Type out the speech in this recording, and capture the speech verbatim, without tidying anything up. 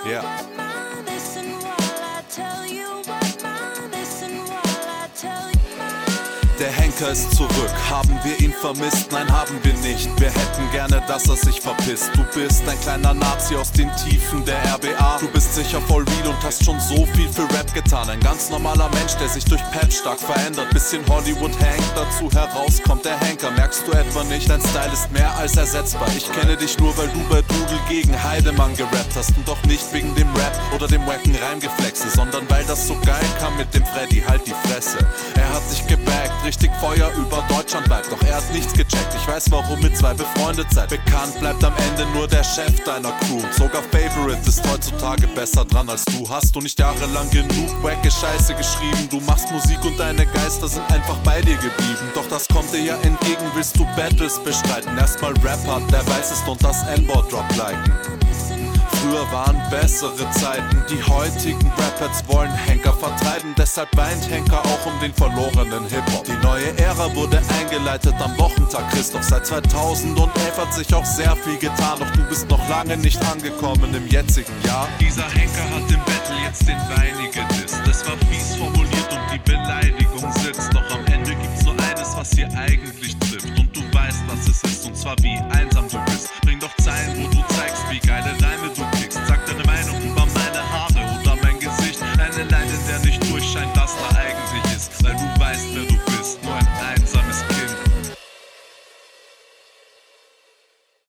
Yeah. Der Henker ist zurück, haben wir ihn vermisst? Nein, haben wir nicht, wir hätten gerne, dass er sich verpisst. Du bist ein kleiner Nazi aus den Tiefen der R B A. Du bist sicher voll real und hast schon so viel für Rap getan. Ein ganz normaler Mensch, der sich durch Pep stark verändert. Bisschen Hollywood-Hank, dazu herauskommt der Henker. Merkst du etwa nicht, dein Style ist mehr als ersetzbar. Ich kenne dich nur, weil du bei Doodle gegen Heidemann gerappt hast. Und doch nicht wegen dem Rap oder dem wacken Reimgeflexe, sondern weil das so geil kam mit dem Freddy, halt die Fresse. Er hat sich gebaggt, richtig Feuer über Deutschland bleibt, doch er hat nichts gecheckt. Ich weiß, warum ihr zwei befreundet seid. Bekannt bleibt am Ende nur der Chef deiner Crew. Sogar Favorite ist heutzutage besser dran als du. Hast du nicht jahrelang genug wacke Scheiße geschrieben? Du machst Musik und deine Geister sind einfach bei dir geblieben. Doch das kommt dir ja entgegen, willst du Battles bestreiten? Erstmal Rapper, der weiß ist und das N-Wort-Drop liken. Früher waren bessere Zeiten, die heutigen Rappers wollen Henker vertreiben. Deshalb weint Henker auch um den verlorenen Hip-Hop. Die neue Ära wurde eingeleitet am Wochentag Christoph. Seit zweitausendelf hat sich auch sehr viel getan, doch du bist noch lange nicht angekommen im jetzigen Jahr. Dieser Henker hat im Battle jetzt den Weini gedisst.